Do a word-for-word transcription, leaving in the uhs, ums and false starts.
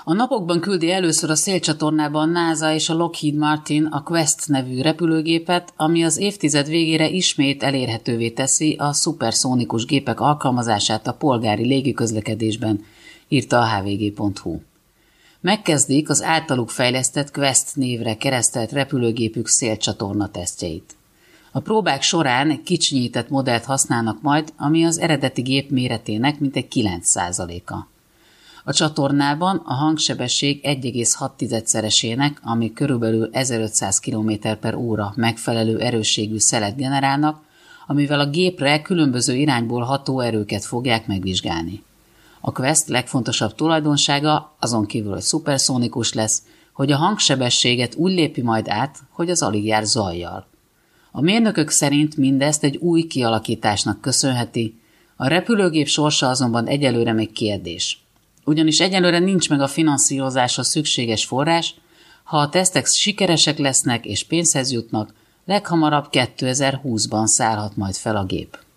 A napokban küldi először a szélcsatornában a NASA és a Lockheed Martin a Quest nevű repülőgépet, ami az évtized végére ismét elérhetővé teszi a szuperszónikus gépek alkalmazását a polgári légiközlekedésben, írta a há vé gé pont hú. Megkezdik az általuk fejlesztett Quest névre keresztelt repülőgépük szélcsatorna tesztjeit. A próbák során egy kicsinyített modellt használnak majd, ami az eredeti gép méretének mintegy kilenc százaléka. A csatornában a hangsebesség egy egész hat szeresének, ami körülbelül ezerötszáz kilométer per óra megfelelő erősségű szelet generálnak, amivel a gépre különböző irányból ható erőket fogják megvizsgálni. A Quest legfontosabb tulajdonsága, azon kívül, hogy szuperszónikus lesz, hogy a hangsebességet úgy lépi majd át, hogy az alig jár zajjal. A mérnökök szerint mindezt egy új kialakításnak köszönheti, a repülőgép sorsa azonban egyelőre még kérdés. Ugyanis egyelőre nincs meg a finanszírozásra szükséges forrás, ha a tesztek sikeresek lesznek és pénzhez jutnak, leghamarabb kétezer-húszban szállhat majd fel a gép.